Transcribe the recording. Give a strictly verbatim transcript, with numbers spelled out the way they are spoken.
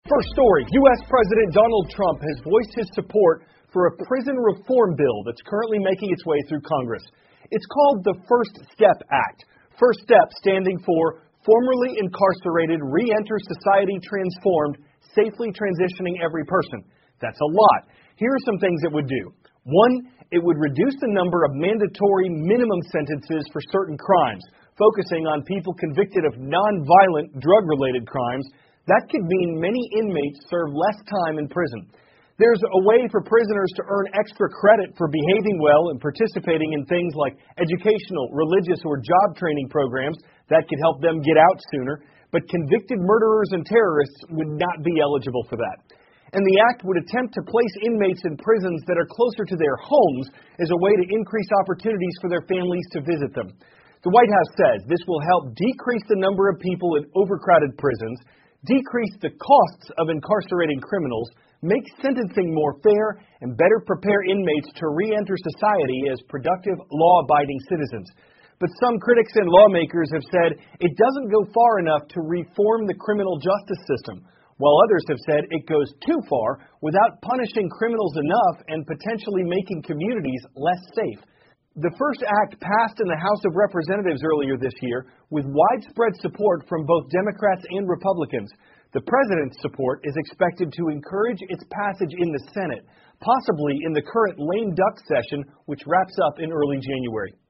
First story, U S President Donald Trump has voiced his support for a prison reform bill that's currently making its way through Congress. It's called the First Step Act. First Step standing for Formerly Incarcerated Re-Enter Society Transformed, Safely Transitioning Every Person. That's a lot. Here are some things it would do. One, it would reduce the number of mandatory minimum sentences for certain crimes, focusing on people convicted of non-violent drug-related crimes. That could mean many inmates serve less time in prison. There's a way for prisoners to earn extra credit for behaving well and participating in things like educational, religious, or job training programs that could help them get out sooner, but convicted murderers and terrorists would not be eligible for that. And the act would attempt to place inmates in prisons that are closer to their homes as a way to increase opportunities for their families to visit them. The White House says this will help decrease the number of people in overcrowded prisons, decrease the costs of incarcerating criminals, make sentencing more fair, and better prepare inmates to re-enter society as productive, law-abiding citizens. But some critics and lawmakers have said it doesn't go far enough to reform the criminal justice system, while others have said it goes too far without punishing criminals enough and potentially making communities less safe. The First Act passed in the House of Representatives earlier this year with widespread support from both Democrats and Republicans. The president's support is expected to encourage its passage in the Senate, possibly in the current lame duck session, which wraps up in early January.